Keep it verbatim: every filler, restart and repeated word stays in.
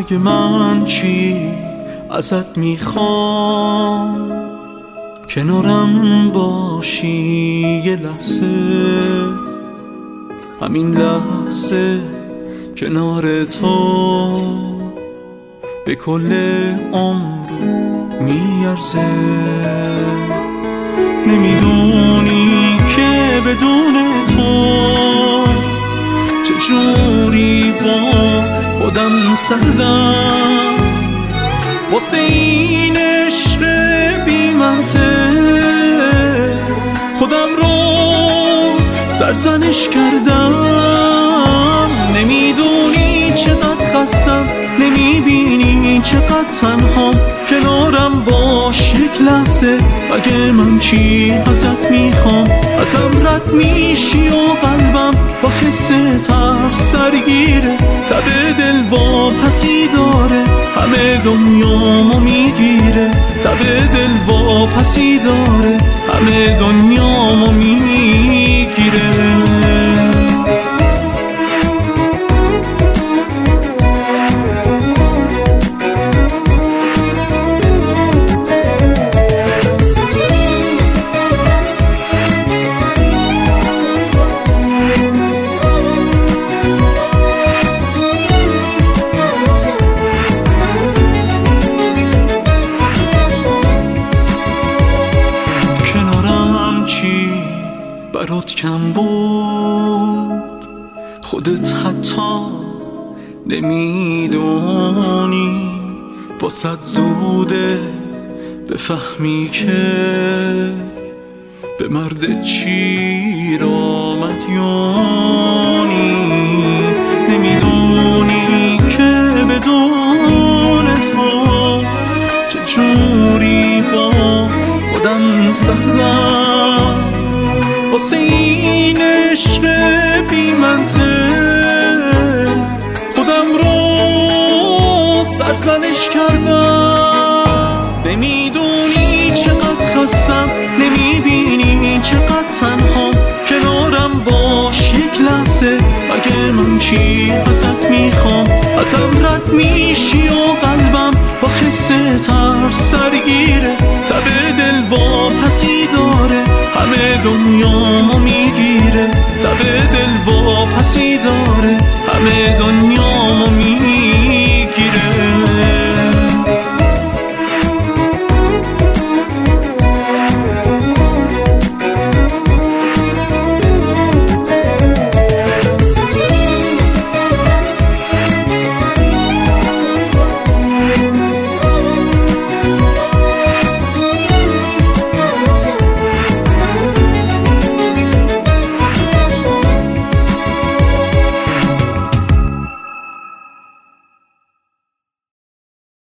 مگه من چی ازت میخوام؟ کنارم باشی یه لحظه، همین لحظه کنار تو به کل عمر میارزه. نمیدونی که بدون تو چجوری با خودم سردم، واسه این عشق بی منطق خودم رو سرزنش کردم. نمیدونی چقدر خستم، نمیبینی چقدر تنهام، کنارم باش یک لحظه. مگه من چی ازت میخوام؟ ازم رد میشی و قلبم با حس ترس سرگیره، تب دل واپسی داره، همه دنیامو میگیره. تب دل واپسی داره، همه دنیامو میگیره. برات کم بود، خودت حتی نمیدونی، واسه زوده بفهمی که به مرد چیر مدیونی. نمیدونی که بدون تو چجوری با خودم سردم، واسه این عشق بی منطق خودم رو سرزنش کردم. نمیدونی چقدر خستم، نمیبینی چقدر تنهام، کنارم باش یک لحظه. مگه من چی ازت میخوام؟ ازم رد میشی و قلبم با حس ترس سرگیره، تب دل واپسی داره، همه دنیامو میگیره. تب دل واپسی داره، همه دنیامو میگیره.